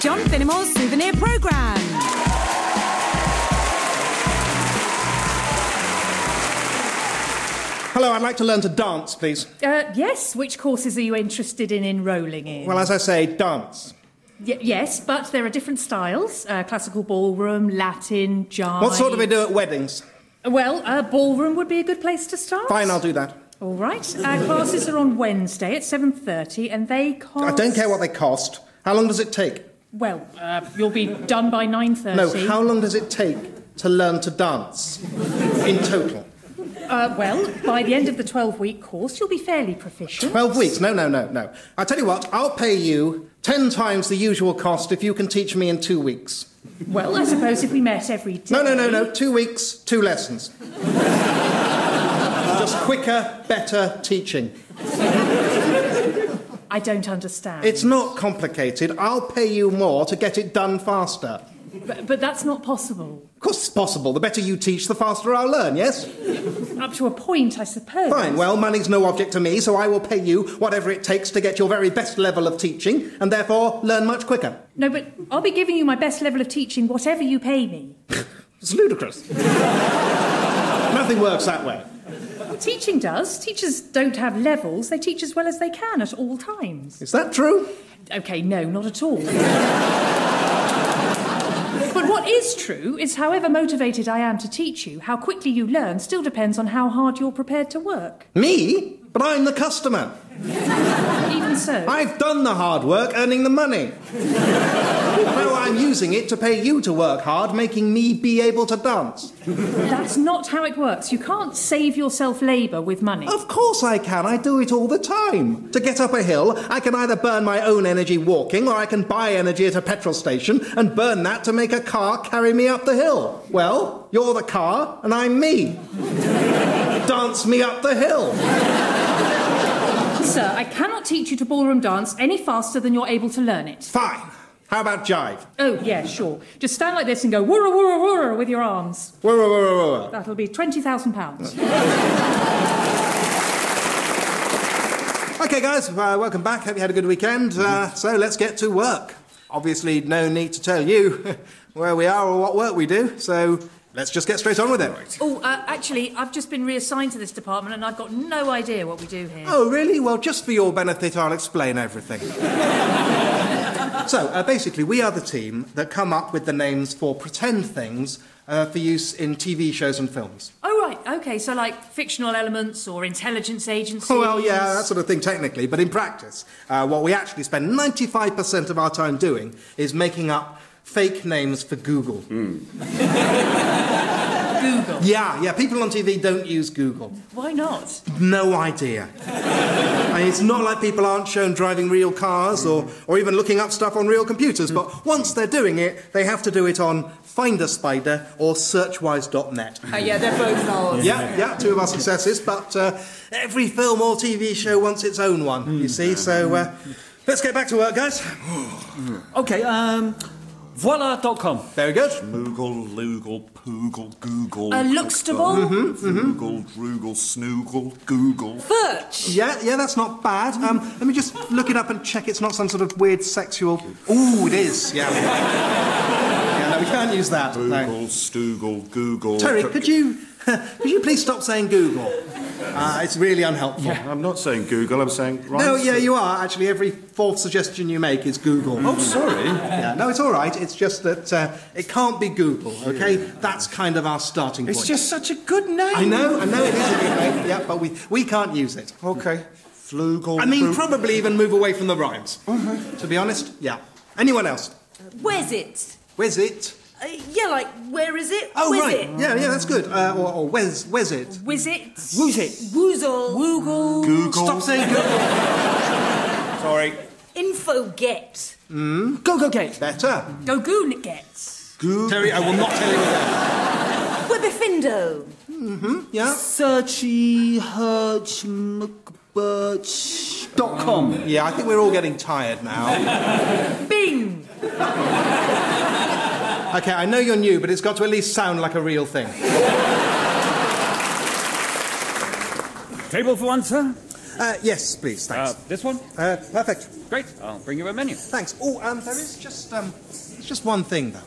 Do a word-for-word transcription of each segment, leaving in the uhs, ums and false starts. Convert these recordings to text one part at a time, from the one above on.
John Finnemore's Souvenir Programme. Hello, I'd like to learn to dance, please. Uh, yes, which courses are you interested in enrolling in? Well, as I say, dance. Y- yes, but there are different styles. Uh, classical ballroom, Latin, jive... What sort do we do at weddings? Well, uh, ballroom would be a good place to start. Fine, I'll do that. All right. Our classes are on Wednesday at seven thirty and they cost... I don't care what they cost. How long does it take? Well, uh, you'll be done by nine thirty. No, how long does it take to learn to dance in total? Uh, well, by the end of the twelve-week course, you'll be fairly proficient. Twelve weeks? No, no, no, no. I tell you what, I'll pay you ten times the usual cost if you can teach me in two weeks. Well, I suppose if we met every day... No, no, no, no. Two weeks, two lessons. Just quicker, better teaching. I don't understand. It's not complicated. I'll pay you more to get it done faster. But, but that's not possible. Of course it's possible. The better you teach, the faster I'll learn, yes? Up to a point, I suppose. Fine. Well, money's no object to me, so I will pay you whatever it takes to get your very best level of teaching, and therefore learn much quicker. No, but I'll be giving you my best level of teaching whatever you pay me. It's ludicrous. Nothing works that way. Teaching does. Teachers don't have levels. They teach as well as they can at all times. Is that true? OK, no, not at all. But what is true is however motivated I am to teach you, how quickly you learn still depends on how hard you're prepared to work. Me? But I'm the customer. Even so. I've done the hard work earning the money. Now I'm using it to pay you to work hard, making me be able to dance. That's not how it works. You can't save yourself labour with money. Of course I can. I do it all the time. To get up a hill, I can either burn my own energy walking, or I can buy energy at a petrol station and burn that to make a car carry me up the hill. Well, you're the car and I'm me. Dance me up the hill. Sir, I cannot teach you to ballroom dance any faster than you're able to learn it. Fine. How about jive? Oh, yeah, sure. Just stand like this and go wurra, wurra, wurra with your arms. Wurra, wurra, wurra. That'll be twenty thousand pounds. OK, guys, uh, welcome back. Hope you had a good weekend. Uh, so let's get to work. Obviously, no need to tell you where we are or what work we do, so let's just get straight on with it. Oh, uh, actually, I've just been reassigned to this department and I've got no idea what we do here. Oh, really? Well, just for your benefit, I'll explain everything. So, uh, basically, we are the team that come up with the names for pretend things uh, for use in T V shows and films. Oh, right, OK, so like fictional elements or intelligence agencies? Oh, well, yeah, that sort of thing technically, but in practice, uh, what we actually spend ninety-five percent of our time doing is making up fake names for Google. Mm. Google? Yeah, yeah, people on T V don't use Google. Why not? No idea. I mean, it's not like people aren't shown driving real cars or, or even looking up stuff on real computers, but once they're doing it, they have to do it on Find a Spider or Searchwise dot net. Uh, yeah, they're both ours. Yeah, yeah, two of our successes, but uh, every film or T V show wants its own one, you see, so uh, let's get back to work, guys. OK, um... voila dot com. Very good. Moogle, Loogle, Poogle, Google. Uh, Lookstable. Mm-hmm, mm-hmm. Google, Droogle, Snoogle, Google. Furch. Yeah, yeah, that's not bad. Um, let me just look it up and check it's not some sort of weird sexual... Ooh, it is, yeah. Yeah, no, we can't use that. Google, No. Stoogle, Google. Terry, could you... could you please stop saying Google? Uh, it's really unhelpful. Yeah, I'm not saying Google, I'm saying... Right. No, yeah, you are. Actually, every fourth suggestion you make is Google. Oh, sorry. Yeah, no, it's all right. It's just that uh, it can't be Google, OK? That's kind of our starting point. It's just such a good name. I know, I know it is a good name, yeah, but we, we can't use it. OK. Floogle... I mean, Poo- probably even move away from the rhymes. Okay. To be honest, yeah. Anyone else? Where's it? Where's it? Uh, yeah, like, where is it? Oh, Where's right. it? Yeah, yeah, that's good. Uh, or, or where's, where's it? Whiz it. Who's it? Woozle. Woogle. Google. Stop saying Google. Sorry. Info get. Go, go, get. Better. Go goon gets. Google. Terry, I will not tell you that. Webifindo. Mm-hmm, yeah. Searchy Hurch McBurch dot com. Yeah, I think we're all getting tired now. Bing. OK, I know you're new, but it's got to at least sound like a real thing. Table for one, sir? Uh, yes, please, Uh, thanks. this one? Uh, perfect. Great. I'll bring you a menu. Thanks. Oh, um, there is just, um, there's just one thing, though.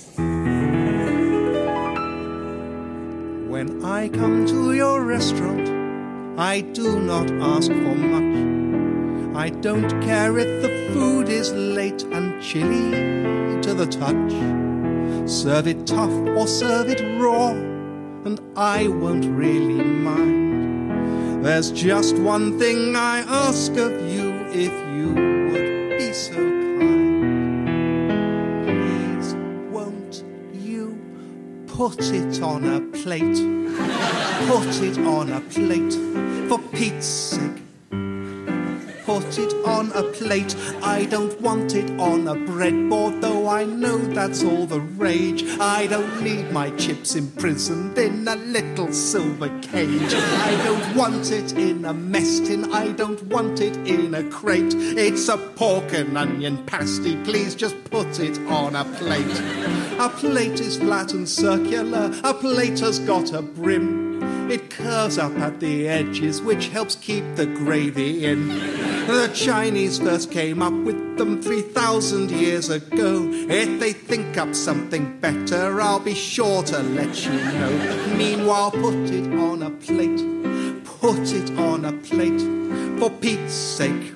When I come to your restaurant, I do not ask for much. I don't care if the food is late and chilly to the touch. Serve it tough or serve it raw, and I won't really mind. There's just one thing I ask of you, if you would be so kind. Please, won't you put it on a plate? Put it on a plate, for Pete's sake. Put it on a plate. I don't want it on a breadboard, though I know that's all the rage. I don't need my chips imprisoned in a little silver cage. I don't want it in a mess tin. I don't want it in a crate. It's a pork and onion pasty. Please just put it on a plate. A plate is flat and circular. A plate has got a brim. It curves up at the edges, which helps keep the gravy in. The Chinese first came up with them three thousand years ago. If they think up something better, I'll be sure to let you know. Meanwhile, put it on a plate. Put it on a plate, for Pete's sake.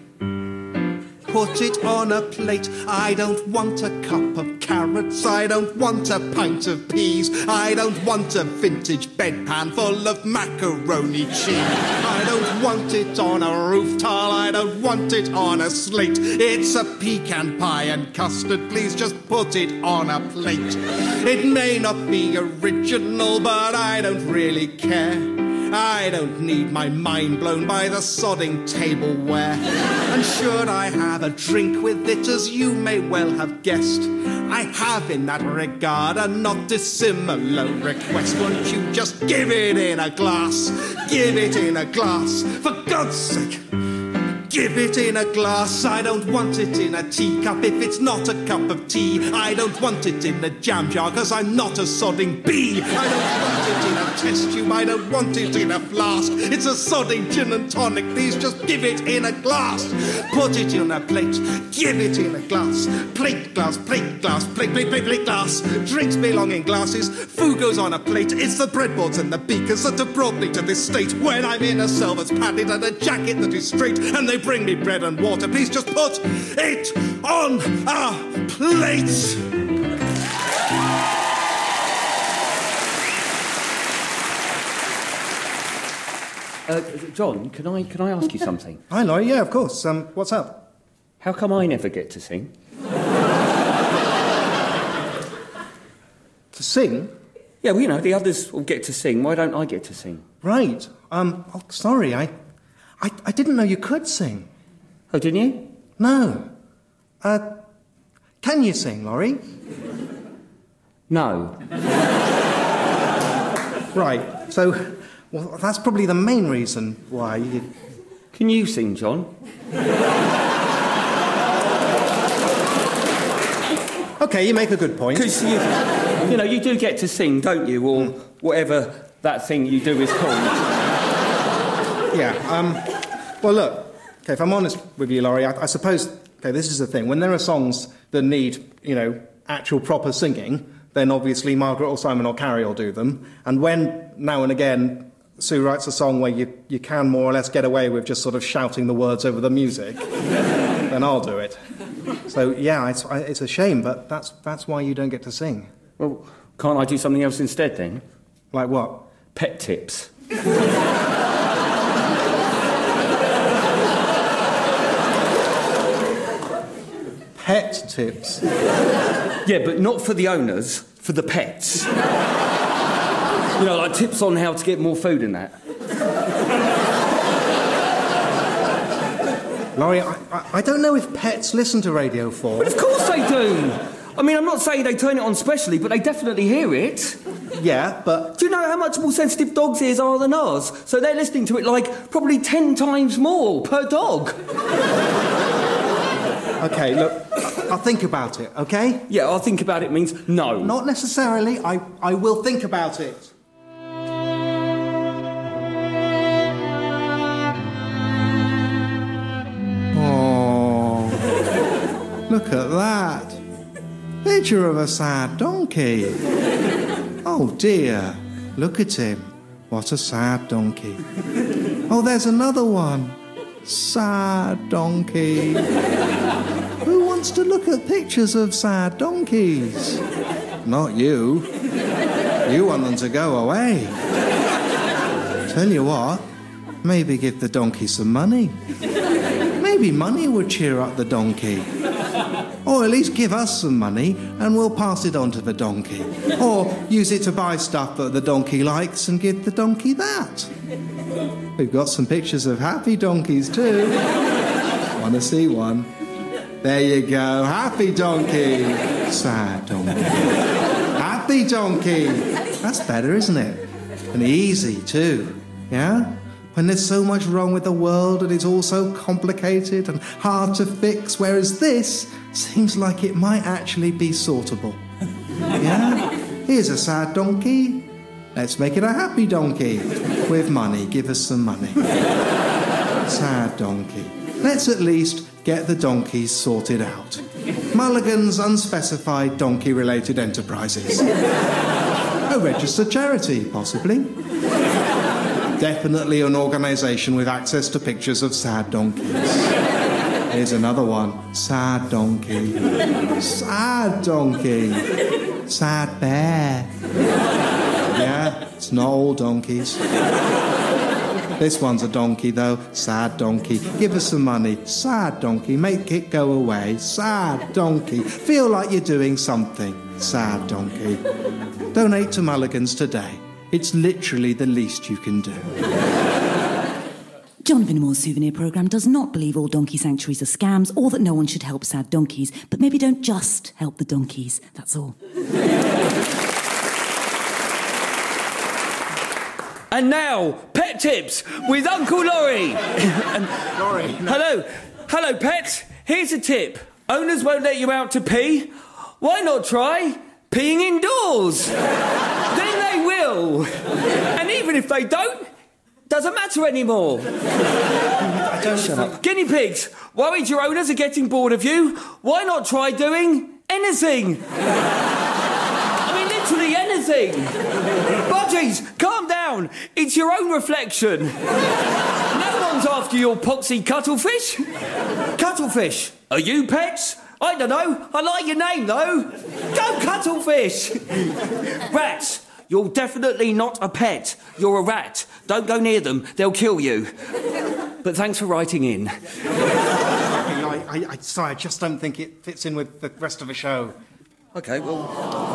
Put it on a plate. I don't want a cup of carrots. I don't want a pint of peas. I don't want a vintage bedpan full of macaroni cheese. I don't want it on a roof tile. I don't want it on a slate. It's a pecan pie and custard. Please just put it on a plate. It may not be original, but I don't really care. I don't need my mind blown by the sodding tableware. And should I have a drink with it, as you may well have guessed, I have in that regard a not dissimilar request. Won't you just give it in a glass? Give it in a glass, for God's sake. Give it in a glass. I don't want it in a teacup if it's not a cup of tea. I don't want it in a jam jar, cause I'm not a sodding bee. I don't want it in a test tube. I don't want it in a flask. It's a sodding gin and tonic. Please just give it in a glass. Put it in a plate. Give it in a glass. Plate, glass, plate, glass, plate, plate, plate, plate, glass. Drinks belong in glasses. Food goes on a plate. It's the breadboards and the beakers that have brought me to this state. When I'm in a cell that's padded and a jacket that is straight, and they bring me bread and water, please just put it on a plate. Uh, John, can I can I ask you something? Hi, Laurie. Yeah, of course. Um, what's up? How come I never get to sing? To sing? Yeah, well, you know, the others will get to sing. Why don't I get to sing? Right. Um, oh, sorry, I, I, I didn't know you could sing. Oh, didn't you? No. Uh, can you sing, Laurie? No. Right. So, well, that's probably the main reason why you... Can you sing, John? OK, you make a good point. Because, you, you know, you do get to sing, don't you? Or mm. whatever that thing you do is called. Yeah, um... Well, look, OK, if I'm honest with you, Laurie, I, I suppose, OK, this is the thing. When there are songs that need, you know, actual proper singing, then obviously Margaret or Simon or Carrie will do them. And when, now and again, Sue writes a song where you, you can more or less get away with just sort of shouting the words over the music, then I'll do it. So, yeah, it's, it's a shame, but that's, that's why you don't get to sing. Well, can't I do something else instead, then? Like what? Pet tips. Pet tips? Yeah, but not for the owners, for the pets. You know, like tips on how to get more food and that. Laurie, I, I, I don't know if pets listen to Radio four. But of course they do! I mean, I'm not saying they turn it on specially, but they definitely hear it. Yeah, but... Do you know how much more sensitive dogs' ears are than ours? So they're listening to it, like, probably ten times more per dog. OK, look, I'll think about it, OK? Yeah, I'll think about it means no. Not necessarily. I, I will think about it. Look at that. Picture of a sad donkey. Oh dear, look at him. What a sad donkey. Oh, there's another one. Sad donkey. Who wants to look at pictures of sad donkeys? Not you. You want them to go away. Tell you what, maybe give the donkey some money. Maybe money would cheer up the donkey. Or at least give us some money and we'll pass it on to the donkey. Or use it to buy stuff that the donkey likes and give the donkey that. We've got some pictures of happy donkeys too. Want to see one? There you go, happy donkey. Sad donkey. Happy donkey. That's better, isn't it? And easy too, yeah? When there's so much wrong with the world and it's all so complicated and hard to fix, whereas this seems like it might actually be sortable. Yeah? Here's a sad donkey. Let's make it a happy donkey. With money, give us some money. Sad donkey. Let's at least get the donkeys sorted out. Mulligan's Unspecified Donkey-Related Enterprises. A registered charity, possibly. Definitely an organisation with access to pictures of sad donkeys. Here's another one. Sad donkey. Sad donkey. Sad bear. Yeah, it's not all donkeys. This one's a donkey, though. Sad donkey. Give us some money. Sad donkey. Make it go away. Sad donkey. Feel like you're doing something. Sad donkey. Donate to Mulligan's today. It's literally the least you can do. John Vinimore's souvenir programme does not believe all donkey sanctuaries are scams or that no one should help sad donkeys, but maybe don't just help the donkeys, that's all. And now, Pet Tips with Uncle Laurie. and, Laurie. No. Hello. Hello, pets. Here's a tip. Owners won't let you out to pee. Why not try peeing indoors? Then they will. And even if they don't, doesn't matter anymore. I don't Shut up. Guinea pigs. Worried your owners are getting bored of you? Why not try doing anything? I mean, literally anything. Budgies, calm down. It's your own reflection. No one's after your poxy cuttlefish. Cuttlefish. Are you pets? I don't know. I like your name, though. Go cuttlefish. Rats. You're definitely not a pet. You're a rat. Don't go near them. They'll kill you. But thanks for writing in. I, I, I, sorry, I just don't think it fits in with the rest of the show. OK, well...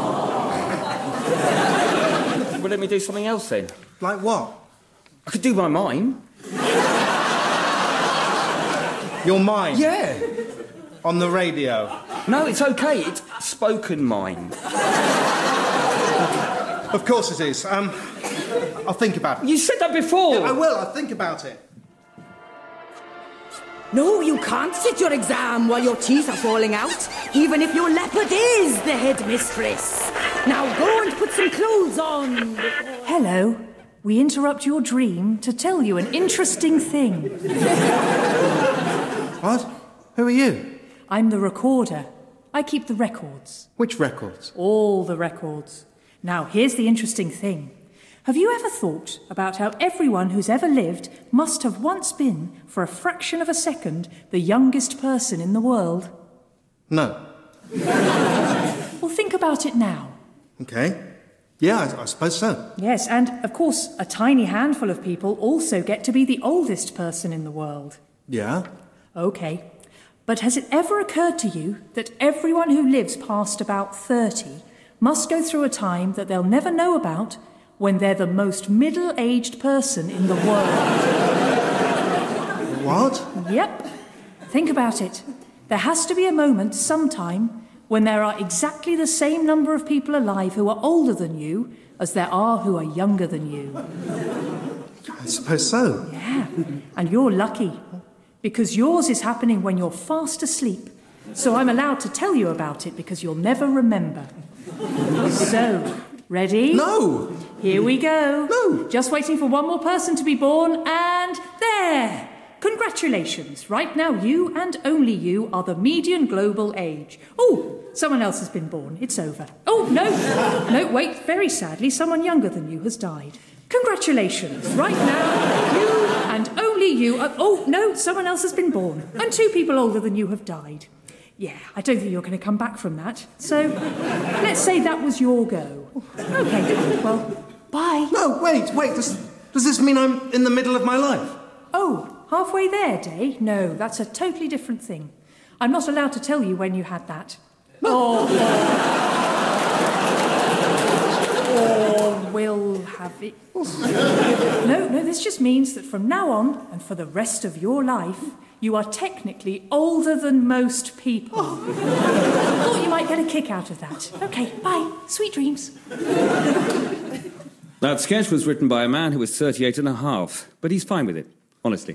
well, let me do something else, then. Like what? I could do my mime. Your mime? Yeah. On the radio? No, it's OK. It's spoken mime. Of course it is. Um, I'll think about it. You said that before. Yeah, I will. I'll think about it. No, you can't sit your exam while your teeth are falling out, even if your leopard is the headmistress. Now go and put some clothes on. Hello. We interrupt your dream to tell you an interesting thing. What? Who are you? I'm the recorder. I keep the records. Which records? All the records. Now, here's the interesting thing. Have you ever thought about how everyone who's ever lived must have once been, for a fraction of a second, the youngest person in the world? No. Well, think about it now. OK. Yeah, I, I suppose so. Yes, and, of course, a tiny handful of people also get to be the oldest person in the world. Yeah? OK. But has it ever occurred to you that everyone who lives past about thirty must go through a time that they'll never know about when they're the most middle-aged person in the world? What? Yep. Think about it. There has to be a moment sometime when there are exactly the same number of people alive who are older than you as there are who are younger than you. I suppose so. Yeah. And you're lucky, because yours is happening when you're fast asleep. So I'm allowed to tell you about it because you'll never remember. So, ready? No! Here we go. No! Just waiting for one more person to be born, and there! congratulations. Right now, you and only you are the median global age. Oh, someone else has been born. It's over. Oh, no. No, wait. Very sadly, someone younger than you has died. Congratulations. Right now, you and only you are... Oh, no, someone else has been born. And two people older than you have died. Yeah, I don't think you're going to come back from that. So, let's say that was your go. OK, well, bye. No, wait, wait. Does, does this mean I'm in the middle of my life? Oh, halfway there, Day? No, that's a totally different thing. I'm not allowed to tell you when you had that. No. Or, or will have it. No, no, this just means that from now on, and for the rest of your life, you are technically older than most people. I thought you might get a kick out of that. OK, bye. Sweet dreams. That sketch was written by a man who was thirty-eight and a half, but he's fine with it, honestly.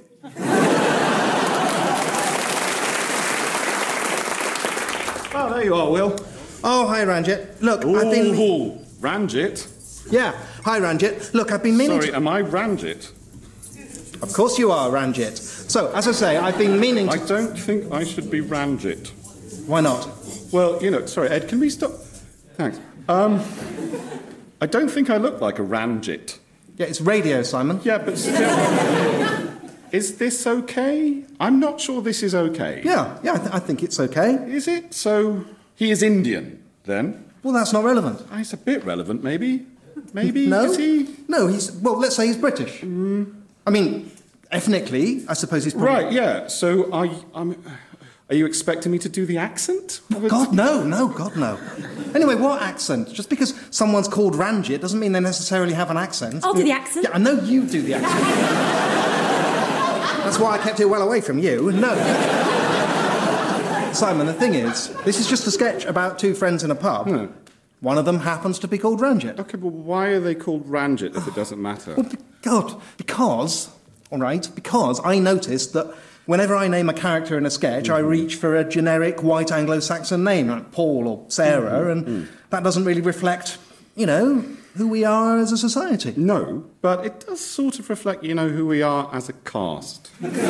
Oh, there you are, Will. Oh, hi, Ranjit. Look, Ooh, I've been... Ranjit? Yeah, hi, Ranjit. Look, I've been meaning Sorry, to... am I Ranjit? Of course you are, Ranjit. So, as I say, I've been meaning to... I don't think I should be Ranjit. Why not? Well, you know, sorry, Ed, can we stop? Thanks. Um, I don't think I look like a Ranjit. Yeah, it's radio, Simon. Yeah, but still... Is this okay? I'm not sure this is okay. Yeah, yeah, I, th- I think it's okay. Is it? So, he is Indian, then? Well, that's not relevant. Oh, it's a bit relevant, maybe. Maybe? No? Is he? No, he's... Well, let's say he's British. Mm. I mean, ethnically, I suppose he's probably... Right, yeah. So, are you, um, are you expecting me to do the accent? God, no, no, God, no. Anyway, what accent? Just because someone's called Ranjit doesn't mean they necessarily have an accent. I'll do the accent. Yeah, I know you do the accent. That's why I kept it well away from you. No. Simon, the thing is, this is just a sketch about two friends in a pub. Hmm. One of them happens to be called Ranjit. Okay, but why are they called Ranjit if it doesn't matter? Well, be- God, because, all right, because I noticed that whenever I name a character in a sketch, mm. I reach for a generic white Anglo-Saxon name, like Paul or Sarah, mm. and mm. that doesn't really reflect, you know, who we are as a society. No, but it does sort of reflect, you know, who we are as a caste.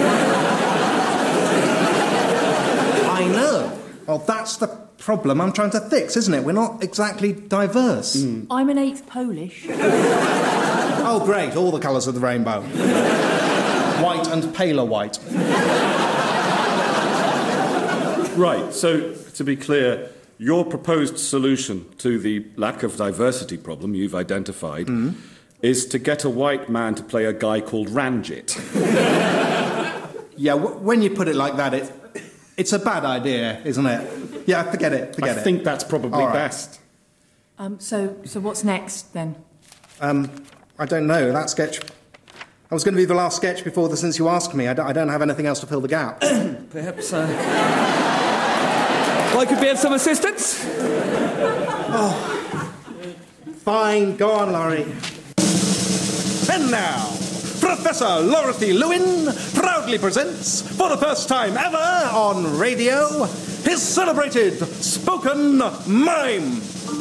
I know. Well, that's the problem I'm trying to fix, isn't it? We're not exactly diverse. Mm. I'm an eighth Polish. Oh, great, all the colours of the rainbow. White and paler white. Right, so, to be clear, your proposed solution to the lack of diversity problem you've identified mm. is to get a white man to play a guy called Ranjit. Yeah, w- when you put it like that, it, it's a bad idea, isn't it? Yeah, forget it, forget I it. I think that's probably right. best. Um, so, so what's next, then? Um, I don't know. That sketch... I was going to be the last sketch before the Since You Asked Me. I don't, I don't have anything else to fill the gap. Perhaps, uh... I could be of some assistance? Oh. Fine. Go on, Laurie. And now, Professor Dorothy Lewin proudly presents, for the first time ever on radio, his celebrated spoken mime.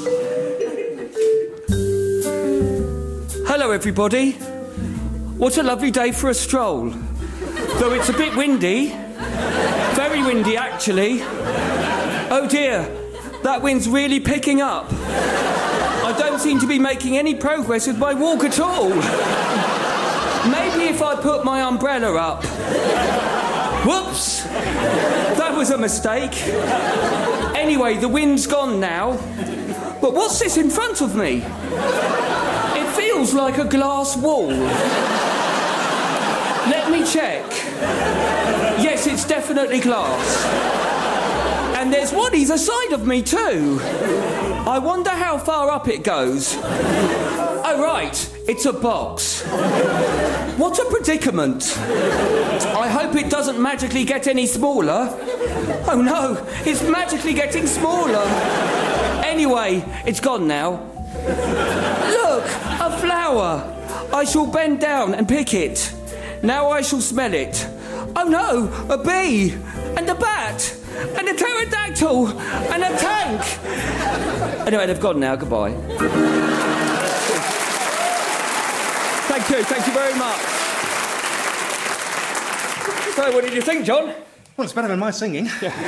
Hello, everybody. What a lovely day for a stroll. Though it's a bit windy. Very windy, actually. Oh, dear. That wind's really picking up. I don't seem to be making any progress with my walk at all. Maybe if I put my umbrella up. Whoops! That was a mistake. Anyway, the wind's gone now. But what's this in front of me? It feels like a glass wall. Let me check. Yes, it's definitely glass. And there's one either side of me too. I wonder how far up it goes. Oh, right, it's a box. What a predicament. I hope it doesn't magically get any smaller. Oh no, it's magically getting smaller. Anyway, it's gone now. Look, a flower. I shall bend down and pick it. Now I shall smell it. Oh no, a bee, and a bat, and a pterodactyl, and a tank. Anyway, they've gone now. Goodbye. Thank you. Thank you very much. So, what did you think, John? Well, it's better than my singing.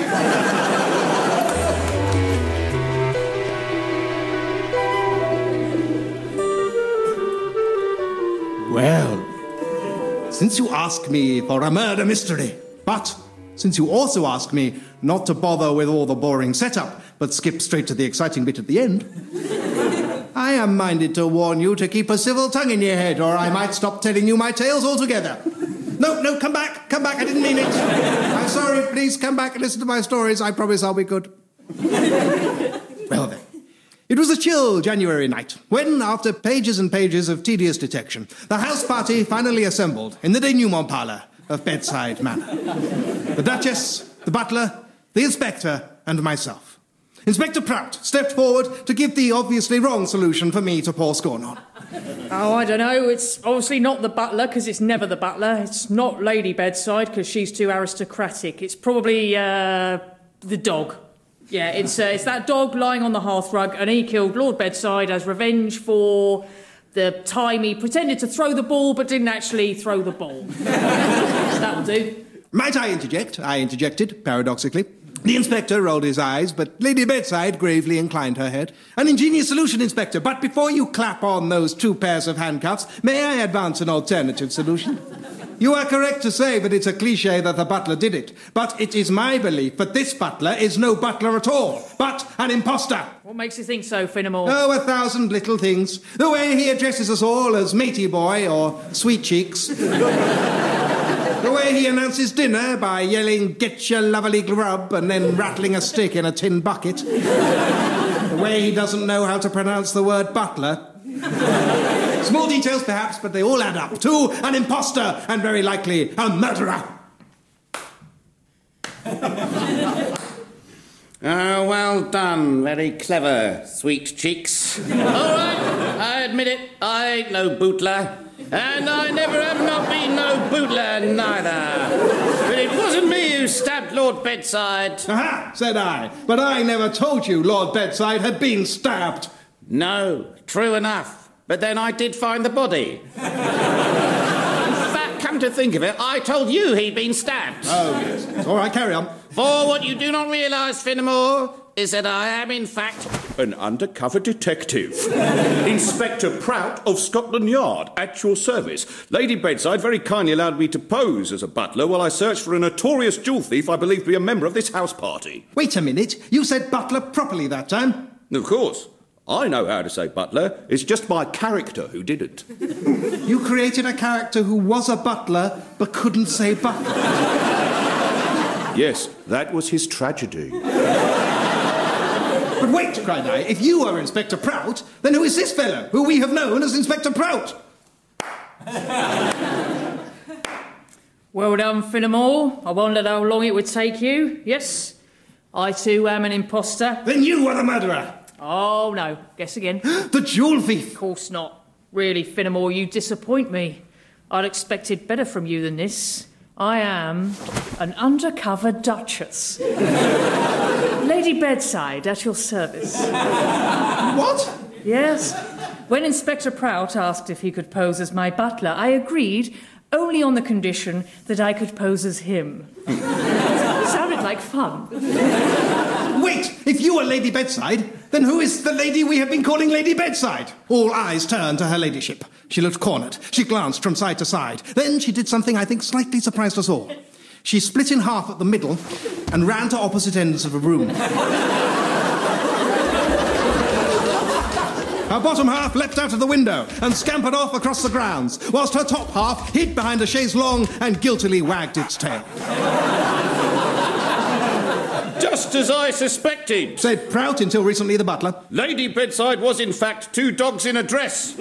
Well, since you ask me for a murder mystery, but since you also ask me not to bother with all the boring setup, but skip straight to the exciting bit at the end, I am minded to warn you to keep a civil tongue in your head, or I might stop telling you my tales altogether. No, no, come back, come back, I didn't mean it. I'm sorry, please come back and listen to my stories. I promise I'll be good. Well then. It was a chill January night, when, after pages and pages of tedious detection, the house party finally assembled in the denouement parlour of Bedside Manor. The Duchess, the butler, the inspector, and myself. Inspector Prout stepped forward to give the obviously wrong solution for me to pour scorn on. Oh, I don't know. It's obviously not the butler, because it's never the butler. It's not Lady Bedside, because she's too aristocratic. It's probably, uh, the dog. Yeah, it's uh, it's that dog lying on the hearthrug, and he killed Lord Bedside as revenge for the time he pretended to throw the ball but didn't actually throw the ball. That'll do. Might I interject? I interjected, paradoxically. The inspector rolled his eyes, but Lady Bedside gravely inclined her head. An ingenious solution, Inspector, but before you clap on those two pairs of handcuffs, may I advance an alternative solution? You are correct to say that it's a cliché that the butler did it, but it is my belief that this butler is no butler at all, but an imposter. What makes you think so, Finnemore? Oh, a thousand little things. The way he addresses us all as matey boy or sweet cheeks. The way he announces dinner by yelling, "Get your lovely grub," and then rattling a stick in a tin bucket. The way he doesn't know how to pronounce the word butler. Small details, perhaps, but they all add up to an imposter and very likely a murderer. Oh, well done. Very clever, sweet cheeks. All right, I admit it. I ain't no bootler. And I never have not been no bootler neither. But it wasn't me who stabbed Lord Bedside. Aha, said I. But I never told you Lord Bedside had been stabbed. No, true enough. But then I did find the body. In fact, come to think of it, I told you he'd been stabbed. Oh, yes. All right, carry on. For what you do not realise, Finnemore, is that I am, in fact, an undercover detective. Inspector Prout of Scotland Yard, at your service. Lady Bedside very kindly allowed me to pose as a butler while I searched for a notorious jewel thief I believe to be a member of this house party. Wait a minute. You said butler properly that time. Of course. I know how to say butler. It's just my character who didn't. You created a character who was a butler but couldn't say butler. Yes, that was his tragedy. But wait, cried I, if you are Inspector Prout, then who is this fellow, who we have known as Inspector Prout? Well done, Finnemore. I wondered how long it would take you. Yes, I too am an imposter. Then you are the murderer. Oh, no. Guess again. The jewel thief. Of course not. Really, Finnemore, you disappoint me. I'd expected better from you than this. I am an undercover duchess. Lady Bedside, at your service. What? Yes. When Inspector Prout asked if he could pose as my butler, I agreed, only on the condition that I could pose as him. Sounded like fun. Wait, if you are Lady Bedside, then who is the lady we have been calling Lady Bedside? All eyes turned to her ladyship. She looked cornered. She glanced from side to side. Then she did something I think slightly surprised us all. She split in half at the middle and ran to opposite ends of the room. Her bottom half leapt out of the window and scampered off across the grounds, whilst her top half hid behind a chaise longue and guiltily wagged its tail. just as I suspected, said Prout, until recently the butler. Lady Bedside was in fact two dogs in a dress.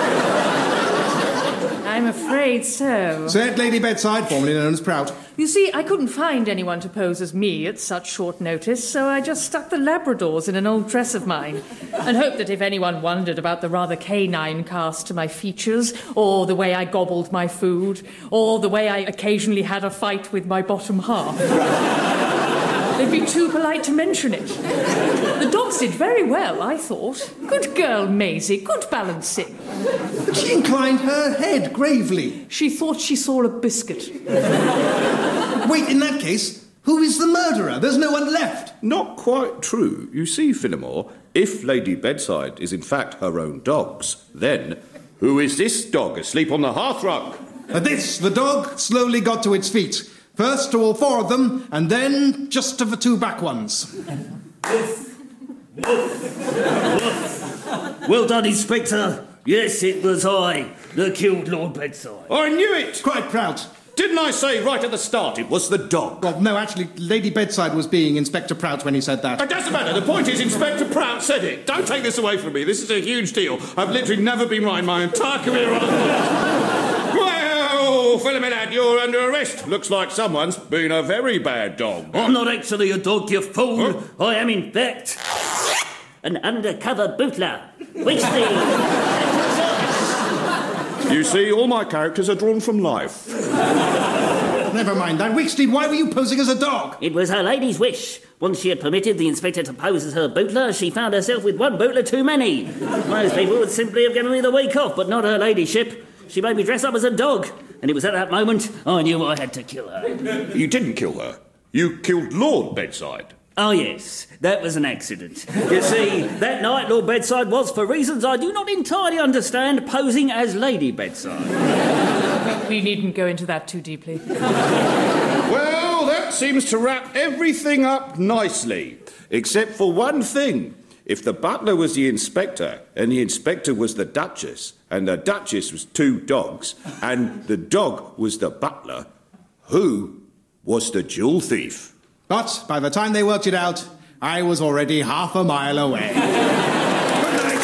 I'm afraid so. Said Lady Bedside, formerly known as Prout. You see, I couldn't find anyone to pose as me at such short notice, so I just stuck the Labradors in an old dress of mine and hoped that if anyone wondered about the rather canine cast to my features, or the way I gobbled my food, or the way I occasionally had a fight with my bottom half, they'd be too polite to mention it. The dogs did very well, I thought. Good girl, Maisie. Good balancing. But she inclined her head gravely. She thought she saw a biscuit. Wait, in that case, who is the murderer? There's no one left. Not quite true. You see, Finnemore, if Lady Bedside is in fact her own dog's, then who is this dog asleep on the hearthrug? At this, the dog slowly got to its feet. First to all four of them, and then just to the two back ones. Well done, Inspector. Yes, it was I that killed Lord Bedside. I knew it! Quite proud. Didn't I say right at the start it was the dog? Well, no, actually, Lady Bedside was being Inspector Prout when he said that. It doesn't matter. The point is Inspector Prout said it. Don't take this away from me. This is a huge deal. I've literally never been right in my entire career on the force. Well, Philip lad, you're under arrest. Looks like someone's been a very bad dog. I'm not actually a dog, you fool. Huh? I am, in fact, an undercover bootler. Wixley. You see, all my characters are drawn from life. Never mind that. Wicksteed, why were you posing as a dog? It was her lady's wish. Once she had permitted the inspector to pose as her bootler, she found herself with one bootler too many. Most people would simply have given me the week off, but not her ladyship. She made me dress up as a dog, and it was at that moment I knew I had to kill her. You didn't kill her. You killed Lord Bedside. Oh, yes, that was an accident. You see, that night Lord Bedside was, for reasons I do not entirely understand, posing as Lady Bedside. We needn't go into that too deeply. Well, that seems to wrap everything up nicely, except for one thing. If the butler was the inspector, and the inspector was the Duchess, and the Duchess was two dogs, and the dog was the butler, who was the jewel thief? But by the time they worked it out, I was already half a mile away. Good night.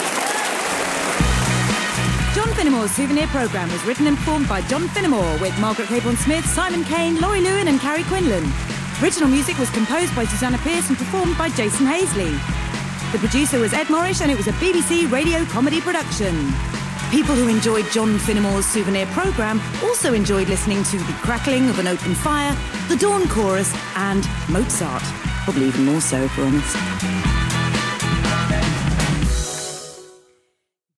John Finnemore's Souvenir Programme was written and performed by John Finnemore with Margaret Claiborne-Smith, Simon Kane, Laurie Lewin and Carrie Quinlan. Original music was composed by Susanna Pierce and performed by Jason Hazley. The producer was Ed Morrish and it was a B B C radio comedy production. People who enjoyed John Finnemore's Souvenir Programme also enjoyed listening to the crackling of an open fire, the Dawn Chorus and Mozart. Probably even more so, if we're honest.